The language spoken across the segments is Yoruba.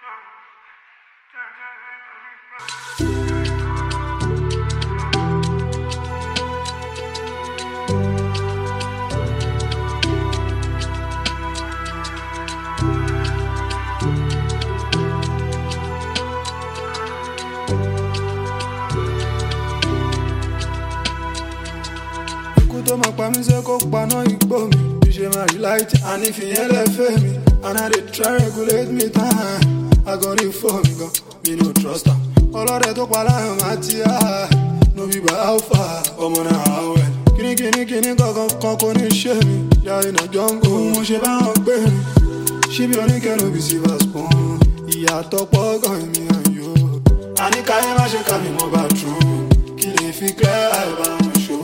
To my pami se ko pano igbo mi. You share my light and if you left me, and I dey try regulate me time. I got it for me, go. Me no trust her. All of that talk while I'm at ya. No be by how far, na how well. Kini go ni shame. Yeah in a jungle, mo she ba on pe. She be only can be silver spoon. Iya to po gan mi and you. Ani kai ma she ka mi mo ba true. Kini fi clear ba mo show.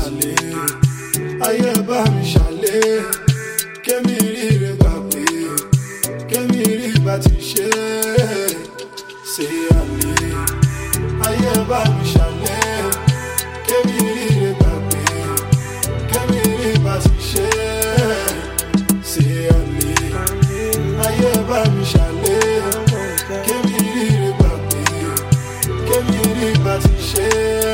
Ayé bá mi ṣàlẹ̀, kémi rí rẹ̀ gbà pé, kémi rí bá ti ṣe àlè. Ayé bá mi ṣàlẹ̀, kémi rí rẹ̀ gbà pé, kémi rí bá ti ṣe àlè. Ayé bá mi ṣàlẹ̀, kémi rí rẹ̀ gbà pé, kémi rí bá ti ṣe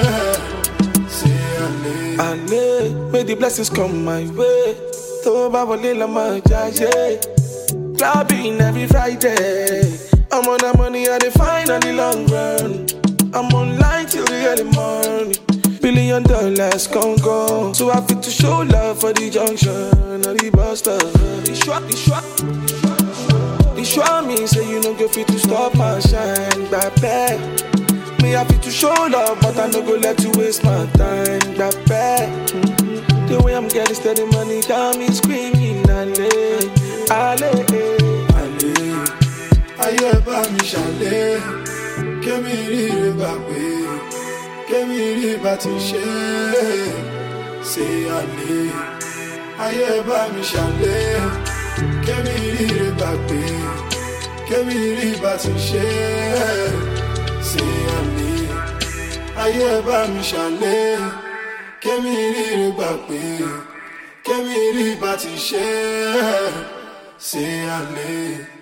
àlè. May the blessings come my way. So bawole la ma jaye. Clubbing every Friday. I'm on that money I dey find on the long run. I'm online till the early morning. $1 billion go. So I fit to show love for the junction or the bus stop. The show me say you no go fit to stop my shine, baby. Me happy to show love, but I no go let you waste my time, baby. The way I'm getting steady money got me screaming, ale, ale, ale. Ayé bá mi ṣàlẹ̀, kémi rí rẹ̀ gbà pé, kémi rí bá ti ṣe àlè. Ayé bá mi ṣàlẹ̀, kémi rí rẹ̀ gbà pé, kémi rí bá ti ṣe àlè. Ayé bá mi ṣàlẹ̀, kémi rí rẹ̀ gbà pé, kémi rí bá ti ṣe àlè.